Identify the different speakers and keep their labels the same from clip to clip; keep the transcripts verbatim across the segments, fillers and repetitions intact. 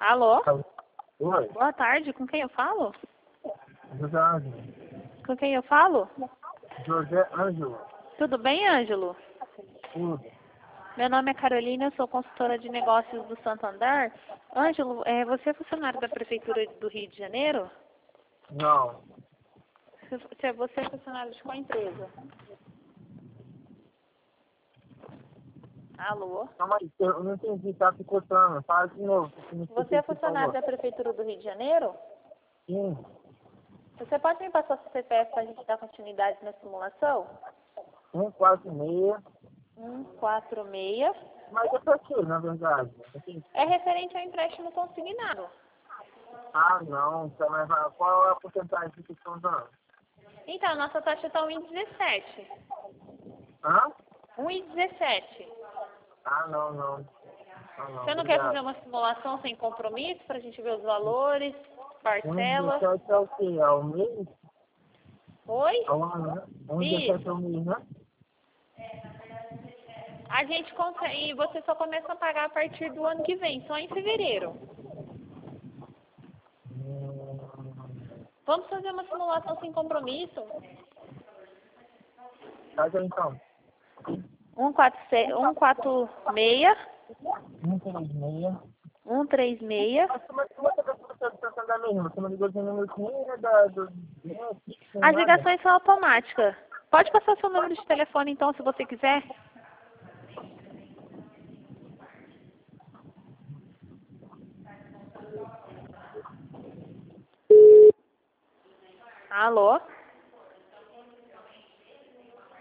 Speaker 1: Alô?
Speaker 2: Oi,
Speaker 1: Boa tarde, com quem eu falo?
Speaker 2: José Ângelo.
Speaker 1: Com quem eu falo?
Speaker 2: José Ângelo.
Speaker 1: Tudo bem, Ângelo?
Speaker 2: Tudo.
Speaker 1: Meu nome é Carolina, eu sou consultora de negócios do Santander. Ângelo, é, você é funcionário da Prefeitura do Rio de Janeiro?
Speaker 2: Não.
Speaker 1: Você você é funcionário de qual empresa? Alô?
Speaker 2: Calma aí, eu não entendi, tá picotando. Fala de novo. que eu não escutei
Speaker 1: Você é
Speaker 2: o que você
Speaker 1: funcionário da
Speaker 2: falou.
Speaker 1: Prefeitura do Rio de Janeiro?
Speaker 2: Sim.
Speaker 1: Você pode me passar o C P F para a gente dar continuidade na simulação?
Speaker 2: Um, quatro, meia.
Speaker 1: um quatro seis.
Speaker 2: Mas é pra quê, na verdade? Assim,
Speaker 1: É referente ao empréstimo consignado.
Speaker 2: ah, não. Então, mas qual é a porcentagem que vocês estão dando?
Speaker 1: Então, a nossa taxa está um vírgula dezessete.
Speaker 2: Hã?
Speaker 1: um vírgula dezessete.
Speaker 2: Ah, não, não. Ah, não.
Speaker 1: Você não quer fazer
Speaker 2: Obrigado.
Speaker 1: uma simulação sem compromisso para a gente ver os valores,
Speaker 2: Um
Speaker 1: parcela?
Speaker 2: dezessete é o quê? É o mês?
Speaker 1: Oi?
Speaker 2: É o ano, né? Um dezessete é o
Speaker 1: Isso.
Speaker 2: mês, né?
Speaker 1: A gente consegue, e você só começa a pagar a partir do ano que vem, só em fevereiro.
Speaker 2: Hum,
Speaker 1: Vamos fazer uma simulação sem compromisso?
Speaker 2: Faz aí, então.
Speaker 1: um quatro seis, um quatro seis,
Speaker 2: Um, três, meia.
Speaker 1: um três seis.
Speaker 2: Mas como é que você está pensando da mesma? Você não ligou de número nem da, do, nem fixo, nem
Speaker 1: As
Speaker 2: nada.
Speaker 1: ligações são automáticas. Pode passar seu número de telefone então, se você quiser. Alô?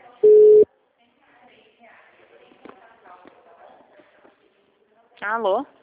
Speaker 1: Alô?